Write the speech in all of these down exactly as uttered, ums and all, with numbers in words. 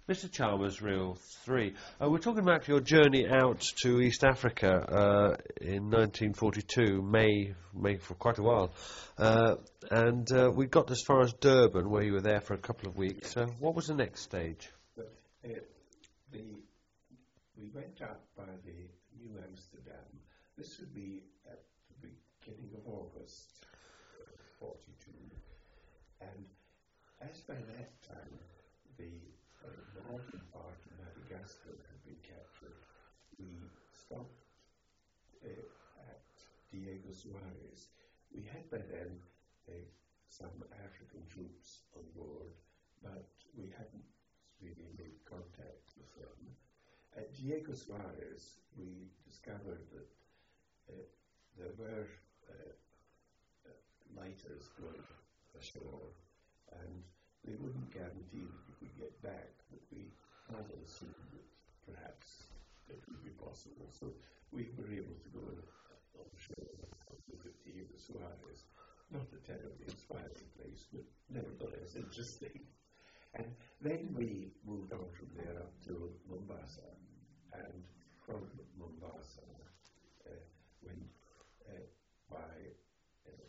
Mister Chalmers, Reel three. Uh, we're talking about your journey out to East Africa uh, in nineteen forty-two, May, May for quite a while. Uh, and uh, we got as far as Durban, where you were there for a couple of weeks. Uh, what was the next stage? But, uh, the, we went up by the New Amsterdam. This would be at the beginning of August forty-two. And as by that time, the uh, northern part of Madagascar had been captured, we stopped uh, at Diego Soares. We had by then uh, some African troops on board, but we hadn't really made contact with them. At Diego Soares, we discovered that uh, there were uh, uh, lighters going ashore, and they wouldn't guarantee that we could get back, but we rather assumed that perhaps it would be possible. So we were able to go on the shore and look at Diego Soares. Not a terribly inspiring place, but nevertheless interesting. And then we moved on from there up to Mombasa, and from Mombasa uh, went uh, by uh,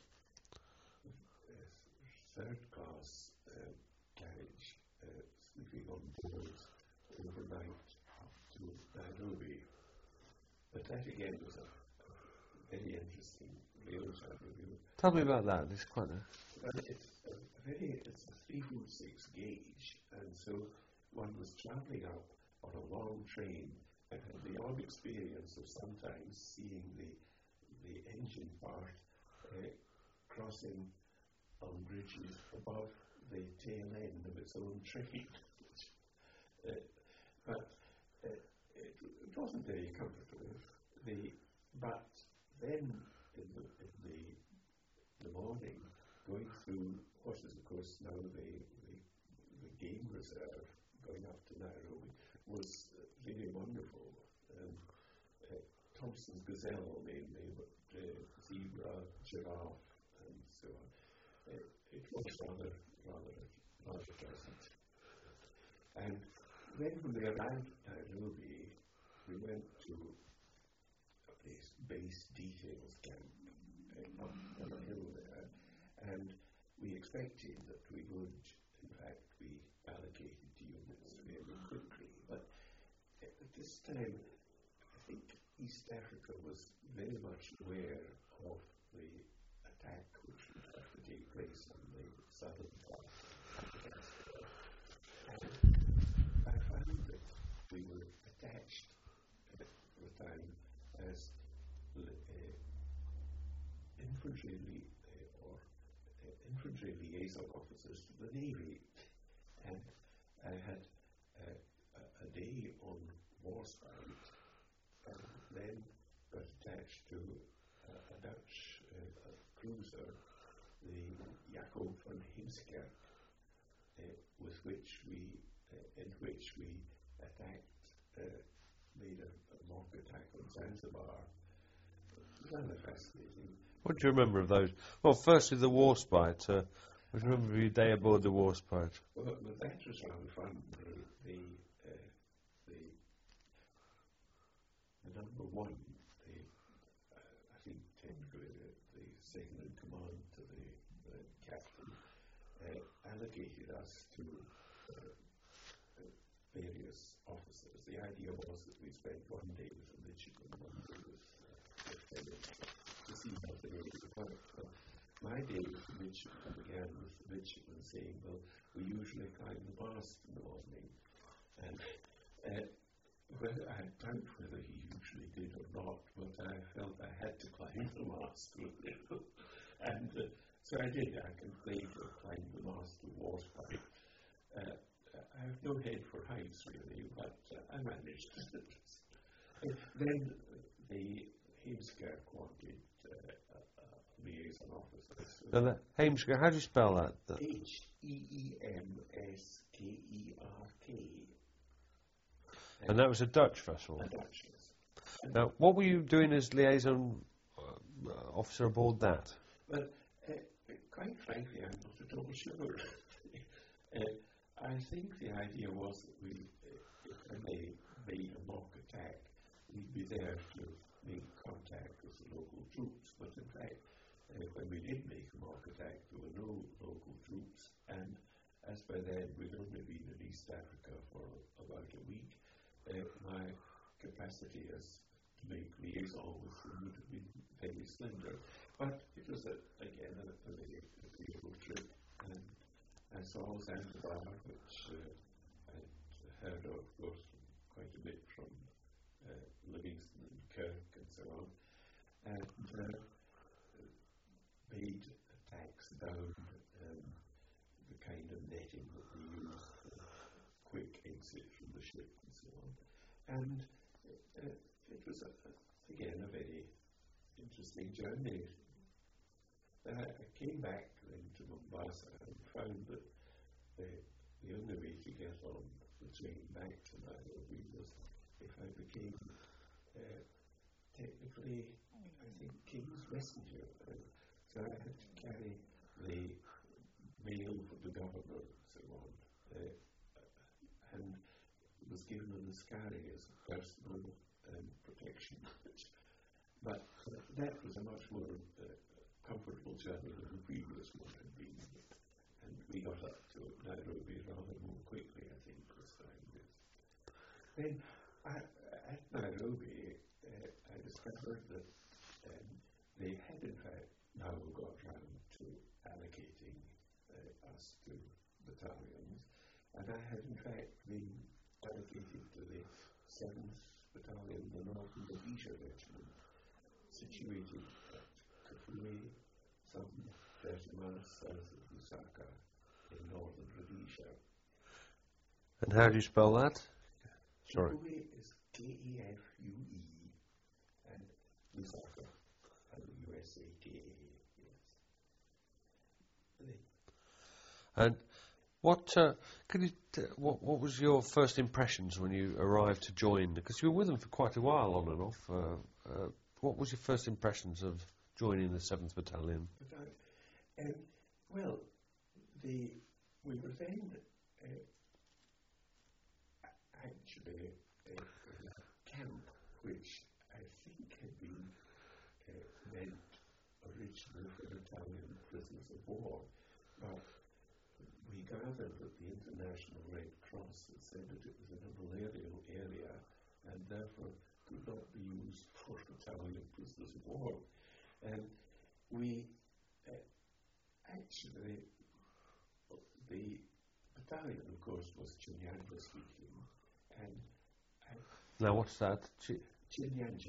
uh, third class uh, carriage, uh, sleeping on board overnight up to Nairobi. But that again was a, a very interesting rail travel. Tell me about that. It's quite a... Well, it's a very, it's a three foot six gauge, and so one was travelling up on a long train and had the odd experience of sometimes seeing the the engine part uh, crossing on bridges above the tail end of its own train. uh, but uh, it, it wasn't very comfortable. The but then in the in the the morning, going through what is, of course, now the, the, the game reserve, going up to Nairobi, was uh, really wonderful. Um, uh, Thompson's gazelle, mainly, but uh, zebra, giraffe, and so on. Uh, it was rather, rather, rather pleasant. And then when we arrived at Nairobi, we went to a place, base details camp, uh, up on a hill there, and we expected that we would, in fact, be allocated to units fairly quickly. But at this time, I think East Africa was very much aware of the attack which would have to take place on the southern part of Madagascar. And I found that we were attached at the time as uh, infantry li- uh, or uh, infantry liaison officers to the Navy, and I had uh, a, a day on Warspite, and then got attached to uh, a Dutch uh, a cruiser, the Jacob van Heemskerk, uh, with which we, uh, in which we attacked, uh, made a, a mock attack on Zanzibar. It was rather fascinating. What do you remember of those? Well, firstly, the Warspite. Uh, what do you remember of your day aboard the Warspite? Well, well, that was rather fun. The, the, uh, the, the number one, the, uh, I think technically the, the second in command to the, the captain, uh, allocated us to uh, uh, various officers. The idea was that we spent one day with the midshipman, one day with uh, lieutenant, to see how the Navy worked. Well, my day with the midshipman began with the midshipman saying, well, we usually climb the mast in the morning. And uh, well, I doubt whether he usually did or not, but I felt I had to climb the mast with him. And uh, so I did. I can claim to have climbed the mast of Warspite. Uh, I have no head for heights, really, but uh, I managed. Then the Heemskerk wanted uh, a, a liaison officer. So Now, that Heemskerk, how do you spell that? The- H E E M S K E R K. and that was a Dutch vessel. A Dutch vessel. Now, what were you doing as liaison uh, officer aboard that? Well, uh, quite frankly, I'm not at all sure. uh, I think the idea was that we, if when they made a mock attack, we'd be there to make contact with the local troops. But in fact, uh, when we did make a mock attack, there were no local troops, and as by then we'd only been in East Africa for about a week, uh, my capacity as to make liaison with them would have been very slender. But it was, a, again, a, a very agreeable trip, and I saw Zanzibar, which uh, I'd heard of, of course, quite a bit from uh, Livingston and Kirk and so on, and uh, made attacks down um, the kind of netting that we use for quick exit from the ship and so on. And uh, it was, a, again, a very interesting journey. Uh, I came back then to Mombasa and found that the, the only way to get on the train back to Nairobi was if I became uh, technically, I think, King's Messenger. Uh, so I had to carry the mail for the governor and so on, uh, and was given an Ascari as personal um, protection. But uh, that was a much more uh, comfortable journey than the previous one had been. And we got up to Nairobi rather more quickly, I think, this time. Yes. Then I, at Nairobi, uh, I discovered that um, they had in fact now got round to allocating uh, us to battalions, and I had in fact been allocated to the seventh Battalion, the Northern Rhodesia Regiment, situated at Kafue, some thirty miles south of Lusaka, in northern Rhodesia. And how do you spell that? Sorry. Kafue is K E F U E, and Lusaka, L U S A K A, yes. And what, uh, can you t- what, what was your first impressions when you arrived to join? Because you were with them for quite a while, on and off. Uh, uh, what was your first impressions of joining the seventh Battalion? But I, um, well, the we were then uh, actually uh, in a camp which I think had been uh, meant originally for Italian prisoners of war, but we gathered that the International Red Cross had said that it was in a malarial area and therefore could not be used for Italian prisoners of war. And we uh, actually, the battalion, of course, was Chinyanja speaking, and I, Now, what's that? Ch- Chinyanja,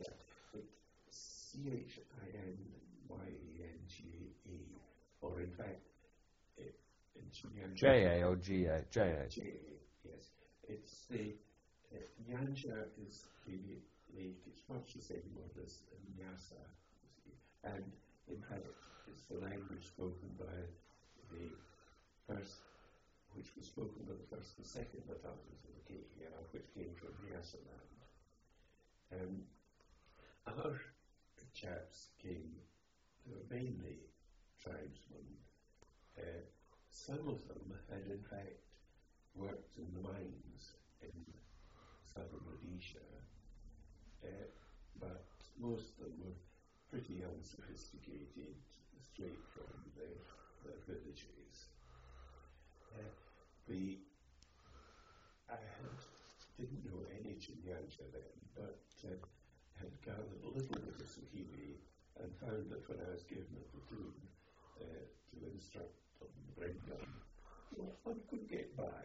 C H I N Y E N G A, or in fact, it, in Chinyanja. J A or G A? J A. J A, yes. It's the, uh, Nyanja is the lake, it's much the same word as Nyasa, and in fact, it's the language spoken by the first, which was spoken by the first and second battalions of the K E R, which came from Nyasaland. Um, our chaps came, they were mainly tribesmen. Uh, some of them had in fact worked in the mines in southern Rhodesia, uh, but most of them were pretty unsophisticated, straight from their, their villages. Uh, we, I had, didn't know any Chinyanja then, but uh, had gathered a little bit of Swahili and found that when I was given a platoon uh, to instruct on the brain gun, well, one could get by.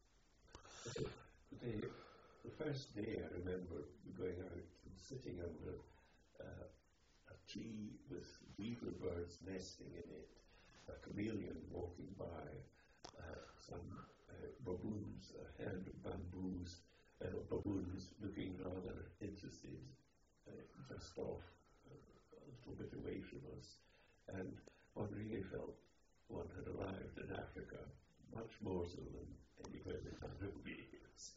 Uh, the, the first day I remember going out and sitting under uh, a tree with weaver birds nesting in it, a chameleon walking by, uh, some uh, baboons, a herd of bamboos, uh, baboons looking rather interested uh, just off uh, a little bit away from us, and one really felt one had arrived in Africa, much more so than anywhere in Nairobi is.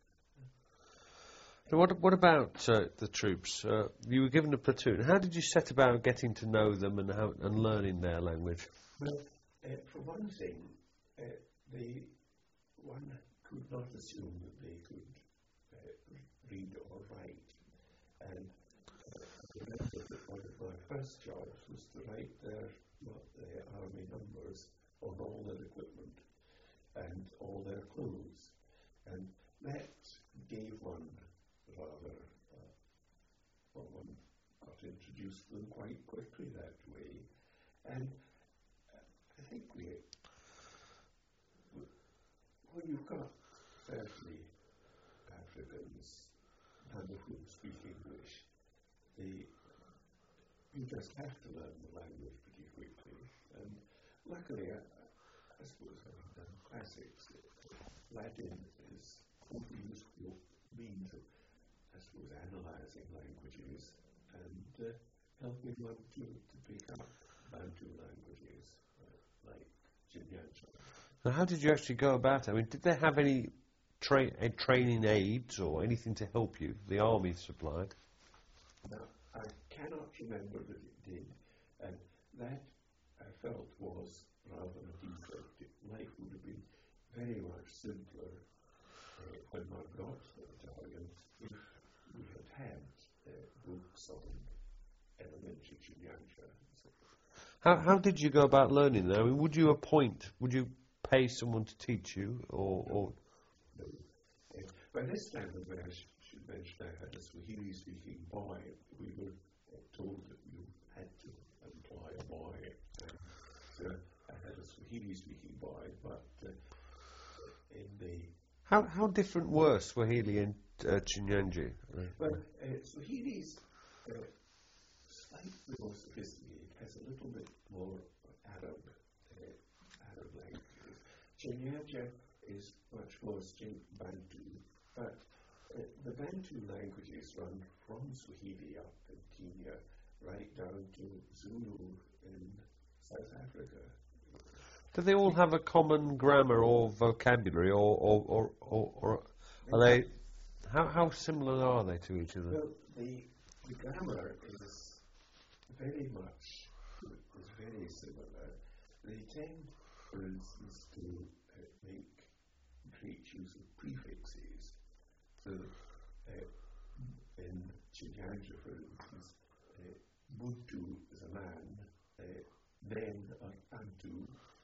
So what, what about uh, the troops? Uh, you were given a platoon. How did you set about getting to know them and, how, and learning their language? Well, uh, for one thing, uh, the, one could not assume that they could uh, read or write. And uh, I remember that one of my first jobs was to write their, what, their army numbers on all their equipment and all their clothes. And that gave one rather, uh, well, one got introduced to them quite quickly that way. And uh, I think we, when you've got thirty Africans, none of whom speak English, they, you just have to learn the language pretty quickly. And luckily, I, I suppose having done classics, Latin is quite a useful means of, I suppose, analysing languages and uh, helping one to, to pick up Bantu languages uh, like Chinyanja. So how did you actually go about it? I mean, did they have any tra- uh, training aids or anything to help you? The army supplied. Now, I cannot remember that it did, and that I felt was rather a defect. Life would have been very much simpler uh, when one got to the battalion if we had had uh, books on elementary Chinyanja. How how did you go about learning that? I mean, would you appoint, would you pay someone to teach you, or... or No. Uh, by this time, as I sh- should mention, I had a Swahili-speaking boy. We were uh, told that you had to employ a boy. And so I had a Swahili-speaking boy, but uh, in the... How how different were Swahili and uh, Chinyanja? Well, uh, Swahili's uh, slightly more sophisticated, has a little bit more Arab, uh, Arab languages. Chinyanja is much more strict Bantu, but uh, the Bantu languages run from Swahili up in Kenya right down to Zulu in South Africa. Do they all have a common grammar or vocabulary, or or, or, or, or are they? How how similar are they to each other? Well, the, the grammar is very much is very similar. They tend, for instance, to uh, make great use of prefixes. So, uh, in Chinyanja, for instance, uh, Buntu is a man, uh, men are Bantu,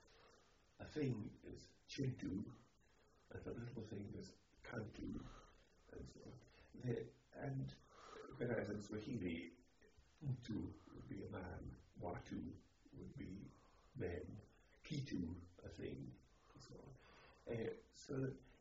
a thing is Chintu, and a little thing is Kantu, and so on. The, and whereas in Swahili, Mtu would be a man, Watu would be men, Kitu a thing, and so on. Uh, so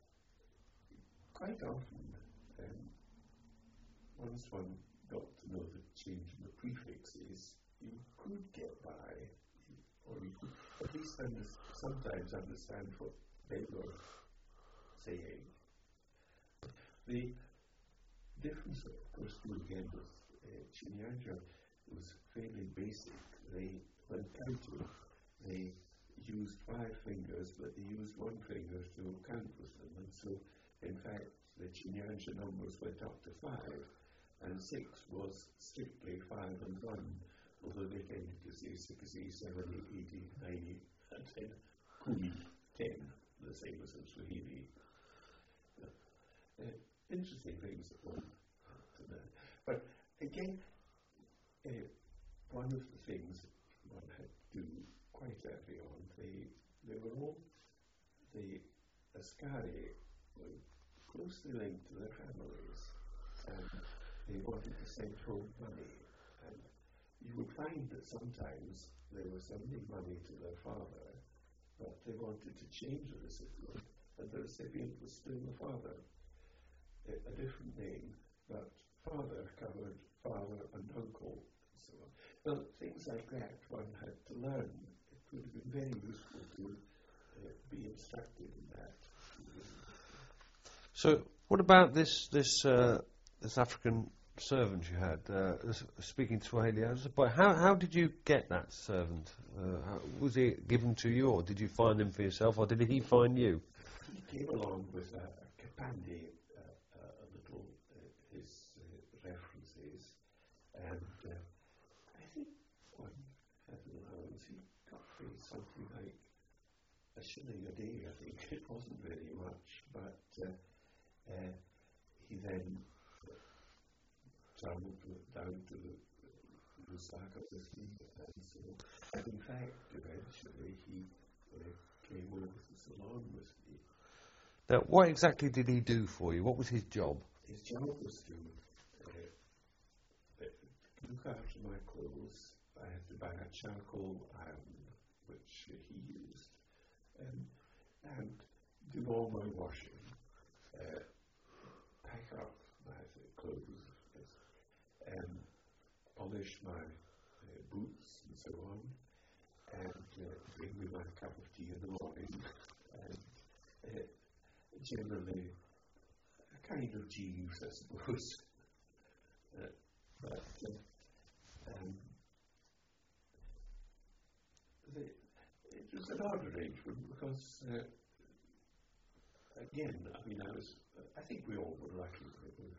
quite often, um, once one got to know the change in the prefixes, you could get by, or you could at least under, sometimes understand what they were saying. The difference, of course, too, again, with uh, Chinyanja was fairly basic. They, when counting, they used five fingers, but they used one finger to count with them. And so, in fact, the Chinyanja numbers went up to five, and six was strictly five and one, although they tended to say six, seven, eight, nine, and ten, kumi, ten, the same as in Swahili. Uh, interesting things that one had to learn. But again, uh, one of the things one had to do quite early on, they, they were all, the Askari were closely linked to their families, and they wanted to send home money. And you would find that sometimes they were sending money to their father, but they wanted to change the recipient, and the recipient was still the father. A, a different name, but father covered father and uncle, and so on. Well, things like that one had to learn. It would have been very useful to uh, be instructed in that. So, what about this this uh, this African servant you had uh, speaking Swahili? As a boy, how how did you get that servant? Uh, how, was he given to you, or did you find him for yourself, or did he find you? He came along with a, a Kapande, uh, a little uh, his uh, references, and uh, I think one had an allowance. He got paid something like a a shilling a day, I think. It wasn't very much, but uh, uh, he then travelled down to the Lusaka with me, and so, and in fact, eventually he uh, came over to Ceylon with me. Now, what exactly did he do for you? What was his job? His job was to uh, uh, look after my clothes. I had to buy a charcoal iron, which uh, he used, um, and do all my washing, uh, pack up my clothes, um, polish my uh, boots and so on, and uh, bring me my cup of tea in the morning, and uh, generally a kind of genius, I suppose. uh, but uh, um, the, it was an odd arrangement because, uh, again, I mean, I was, I think we all were lucky. We were,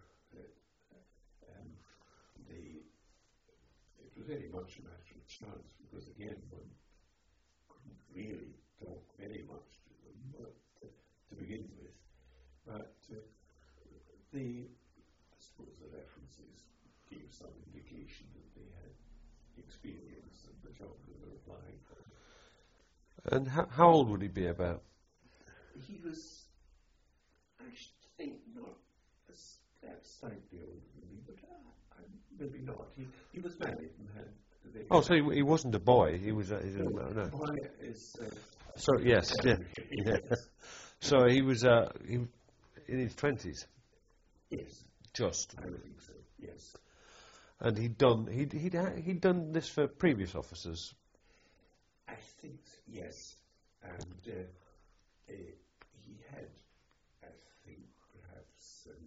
uh, um, the, it was very much a matter of chance because, again, one couldn't really talk very much to them but, uh, to begin with. But uh, the, I suppose the references gave some indication that they had experience of the job they were applying for. And how, how old would he be about? He was, I should think, not as that slightly older than me, but uh, maybe not. He, he was married and had. They Oh, so he, he wasn't a boy. He was. A, he was no, a, no. boy is. Uh, So yes, yeah, yeah. So he was. Uh, he in his twenties. Yes, Just. I would think so. Yes. And he'd done. He'd he'd ha- he'd done this for previous officers. I think yes, and uh, uh, he had, I think, perhaps um,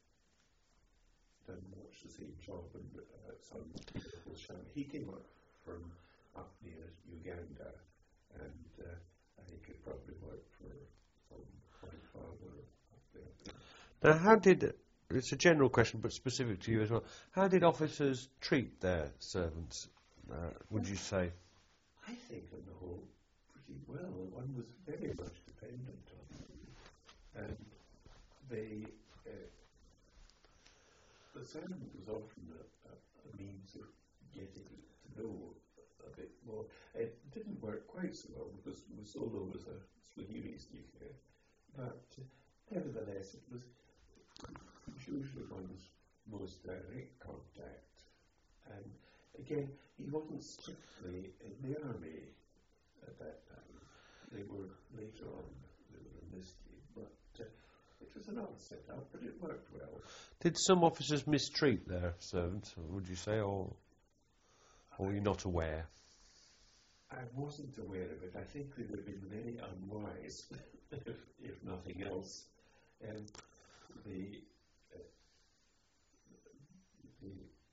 done much the same job and uh, some local show. He came up from up near Uganda, and uh, I think he probably worked for some white farmer up there. Now, how did? It's a general question, but specific to you as well. How did officers treat their servants? Uh, would you say? I think, on the whole, pretty well. One was very much dependent on them, and they. Uh, the servant was often a, a, a means of getting to know a bit more. It didn't work quite so well because Musolo was a Swahili speaker, but uh, nevertheless, it was usually one's most direct contact. And again, he wasn't strictly in the army at that time. They were later on, they were enlisted, but uh, it was an odd setup, but it worked well. Did some officers mistreat their servants? Would you say, or or were you not aware? I wasn't aware of it. I think they would have been very unwise, if, if nothing else. And the, uh, the,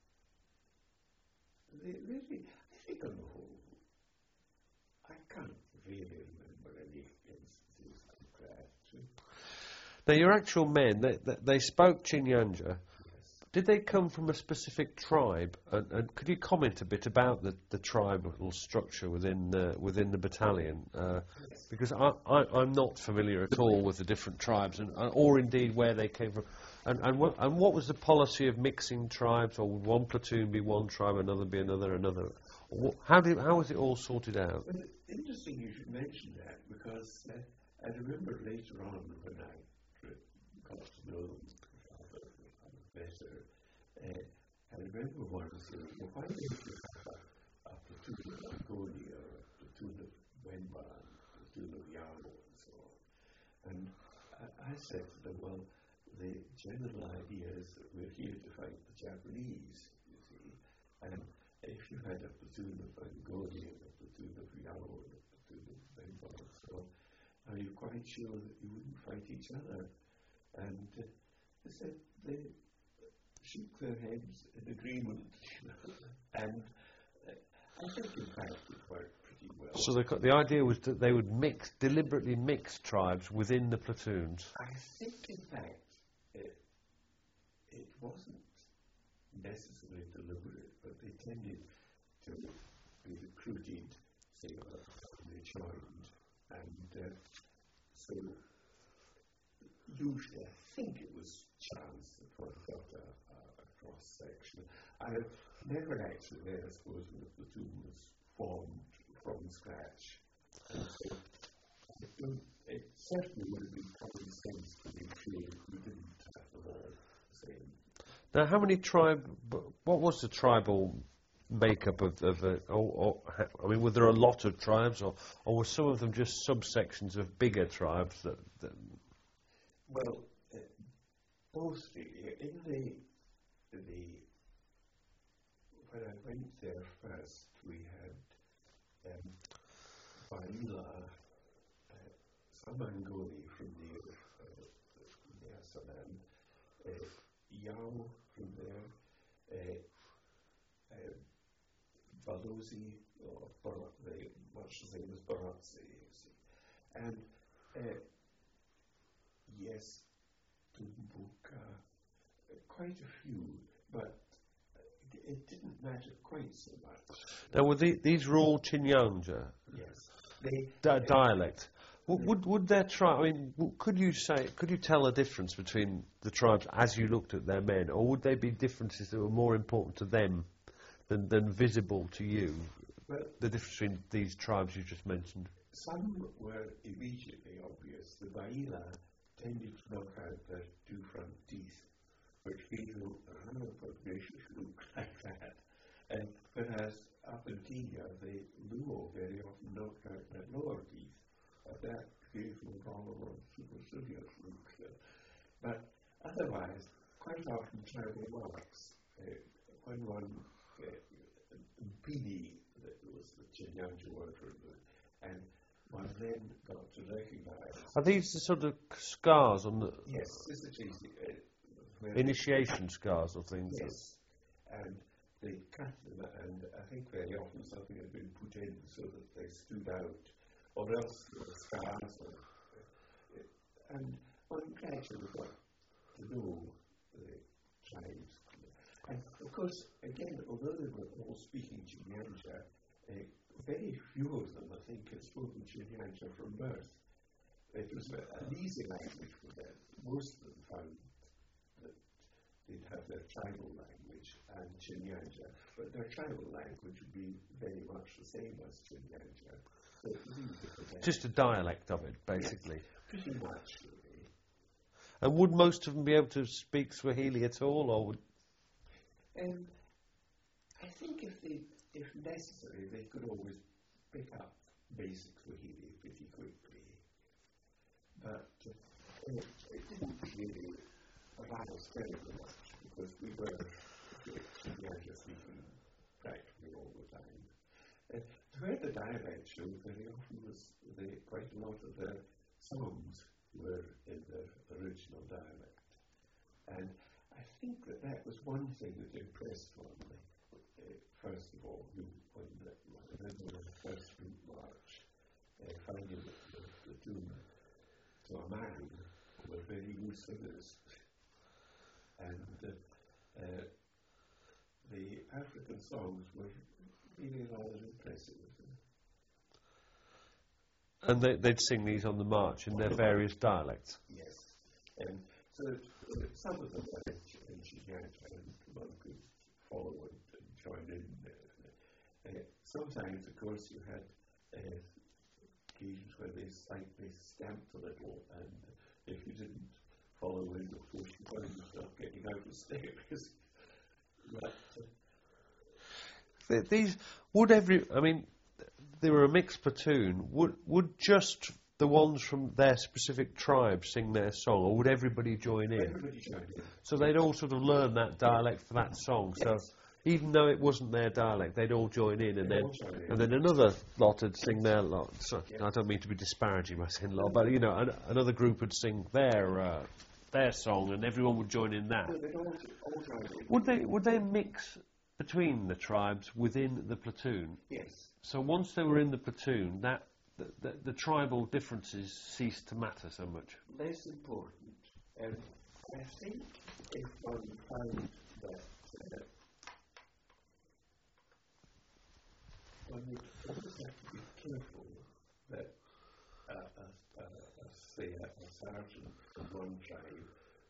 the really, I think on the whole, I can't really remember any instances like that. Now, your actual men, they, they, they spoke Chinyanja. Yes. Did they come from a specific tribe? And, and could you comment a bit about the, the tribal structure within the, within the battalion? Uh, Yes. because I, I, I'm not familiar at all with the different tribes, and, uh, or indeed where they came from. And, and, what, and what was the policy of mixing tribes, or would one platoon be one tribe, another be another, another? Wh- How, did, how was it all sorted out? Well, it's interesting you should mention that because uh, I remember later on when I got to know them better, uh, I remember one saying, well, why don't you have a, a platoon of Angoni or a platoon of Wenba and a platoon of Yao and so on? And I, I said to them, well, the general idea is that we're here to fight the Japanese, you see, and if you had a platoon of Angoni and a platoon of Yao and a platoon of Wenba and so on, are you quite sure that you wouldn't fight each other? And uh, they said they shook their heads in agreement, you know, and uh, I think in fact it worked pretty well. So the, the idea was that they would mix, deliberately mix tribes within the platoons. I think in fact it, it wasn't necessarily deliberate, but they tended to be recruited, say, when they joined, and uh, so usually I think it was chance that one got a, a, a cross section. I've never actually read, I suppose, when the platoon was formed from scratch. And so I don't, it certainly would have been common sense to make sure that we didn't have them all the same. Now, how many tribe? What was the tribal makeup of, of the? Or, or, I mean, were there a lot of tribes, or, or were some of them just subsections of bigger tribes that? that well, uh, mostly in the the when I went there first, we had um, Baila, uh, Samangoli from near uh, the Asalam, uh, Yao from there, uh, uh, Balozi, or Bar- the, much the same as Baratzi, you see. And uh, yes, Tumbuka, uh, quite a few, but it, it didn't matter quite so much. now, were the, these were all Chinyanja Yes. They, di- dialect? Would, would would their tribe? I mean, w- could you say? Could you tell a difference between the tribes as you looked at their men, or would they be differences that were more important to them than than visible to you? well, The difference between these tribes you just mentioned. some were immediately obvious. The Baila tended to knock out their two front teeth, which gave you a nation look like that. And whereas up in Kenya, the Luo very often knocked out their lower teeth. Uh, that gave them rather a supercilious look. Uh, but otherwise, quite often tribal marks. Uh, when one uh, Mpidi, that was the Chinyanja word for it, and one then got to recognise. Are these the sort of scars on the Yes, this is uh, where initiation scars or things? yes, and they cut them, and I think very often something had been put in so that they stood out, or else there were scars. Or, uh, and one gradually got to know the tribes. And of course, again, although they were all speaking Chinyanja, uh, very few of them, I think, had spoken Chinyanja from birth. It was a, an easy language for them. Most of them found that they'd have their tribal language and Chinyanja, but their tribal language would be very much the same as Chinyanja. So it was easy for them. Just a dialect of it, basically. Yes, pretty much, really. And would most of them be able to speak Swahili at all, or would? Um, I think if they, if necessary, they could always pick up basic Swahili pretty quickly. But uh, it, it didn't really allow us terribly much because we were Chinyanja speaking practically all the time. Uh, where the dialect showed very often was the, quite a lot of the songs were in their original dialect. And I think that that was one thing that impressed one. Uh, first of all, you, when the, I remember the first route march, uh, finding the, the platoon to a man who were very loose figures. And uh, uh, the African songs were really rather impressive. And they, they'd sing these on the march in their various dialects. Yes. And so uh, some of them were in Chinyanja, and one could follow and, and join in. Uh, uh, sometimes, of course, you had uh, occasions where they slightly stamped a little, and if you didn't follow in, of course, you found yourself getting out of step. But uh, Th- These would every. I mean, they were a mixed platoon. Would would just the ones from their specific tribe sing their song, or would everybody join in? everybody joined in. So they'd all sort of learn that dialect for that song. So Yes. even though it wasn't their dialect, they'd all join in, and They'd then all join in. and then another lot would sing their lot. So Yes. I don't mean to be disparaging my sin-law, but you know, an, another group would sing their uh, their song, and everyone would join in that. So they'd all, all joined in. Would they would they mix between the tribes within the platoon? Yes. So once they were in the platoon, that the, the, the tribal differences ceased to matter so much. Less important. And I think if one found that uh, one would always have to be careful that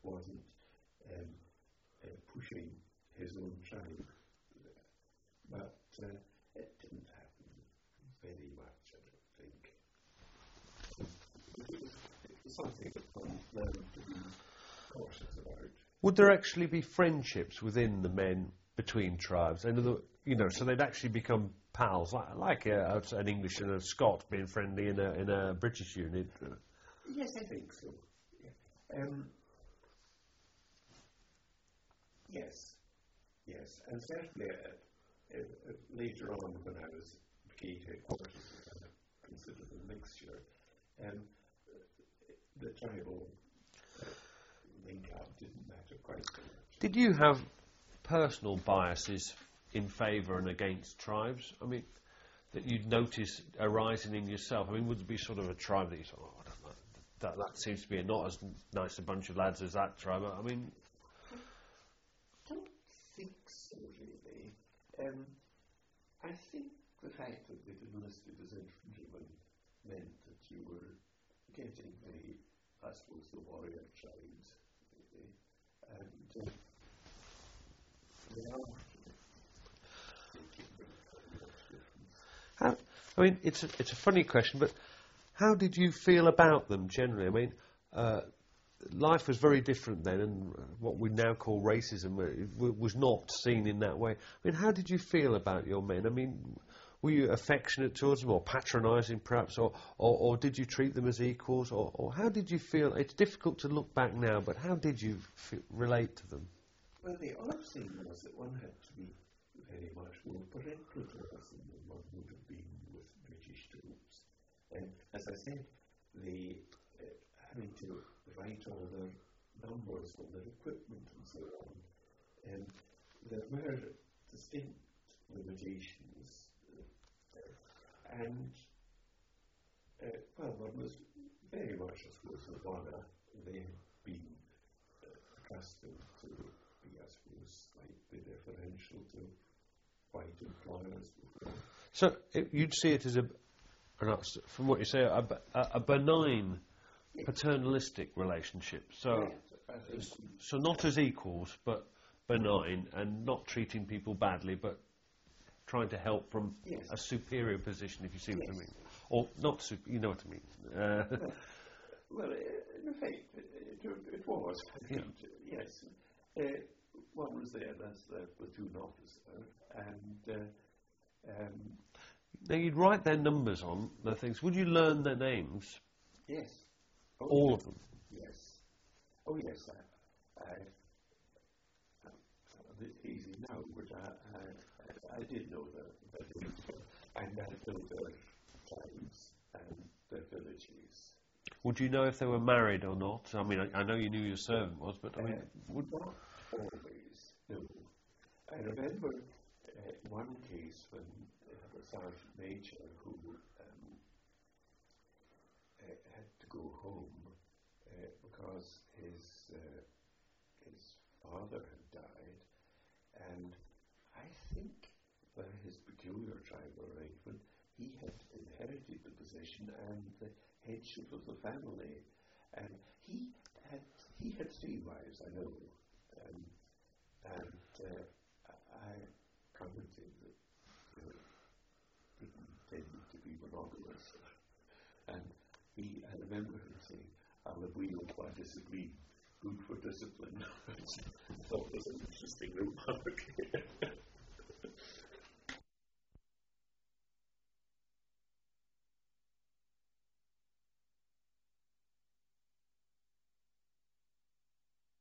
wasn't um, uh, pushing his own tribe. But uh, it didn't happen very much, I don't think. It was, it was something that one learned to be cautious about. Would there actually be friendships within the men between tribes? And the, you know, so they'd actually become pals, like, like a, an English and a Scot being friendly in a in a British unit. Yes, I think so. Yeah. Um, yes, yes, and certainly uh, uh, later on, when I was brigade headquarters, I considered a mixture. Um, the tribal uh, link-up didn't matter quite so much. Did you have personal biases in favour and against tribes? I mean, that you'd notice arising in yourself? I mean, would there be sort of a tribe that you thought, oh, I don't know, that, that seems to be a not as nice a bunch of lads as that tribe? I mean... I don't think so, really. Um, I think the fact that they'd enlisted as infantrymen meant that you were getting the, I suppose, the warrior tribes. Really. And uh, they are How, I mean, it's a, it's a funny question, but how did you feel about them generally? I mean, uh, life was very different then, and what we now call racism w- was not seen in that way. I mean, how did you feel about your men? I mean, were you affectionate towards them, or patronising perhaps, or, or, or did you treat them as equals, or, or how did you feel? It's difficult to look back now, but how did you f- relate to them? Well, the odd thing was that one had to be very much more parental towards them than one would have been with British troops. And as I said, the uh, having to write all their numbers on their equipment and so on, and there were distinct limitations. Uh, and, uh, well, one was very much, I suppose, with honour. They had been uh, accustomed to be, I suppose, slightly differential to white employers before. So it, you'd see it as a, from what you say, a, a, a benign, yes, paternalistic relationship. So, yes, so not as equals, but benign, and not treating people badly, but trying to help from, yes, a superior position, if you see, yes, what I mean. Or not, super, you know what I mean. Uh, well, well, in effect, it, it, it was. Yeah. Yes. Uh, one was there as the platoon officer, and uh, um, now you'd write their numbers on the things. Would you learn their names? Yes. Oh, all yes. of them? Yes. Oh, yes. I, I, I'm a bit easy now, but I, I, I did know the, the names, and I know their tribes and their villages. Would you know if they were married or not? I mean, I, I know you knew your servant was, but I mean, uh, would not always. No. I remember uh, one case when uh, the sergeant major who um, uh, had to go home uh, because his uh, his father had died, and I think by his peculiar tribal arrangement, he had inherited the position and the headship of the family, and he had he had three wives, I know, um, and uh, I commented that uh, Britain tended to be monogamous, and he, I remember him saying, "I'll agree on what discipline, good for discipline," which I thought was an interesting remark.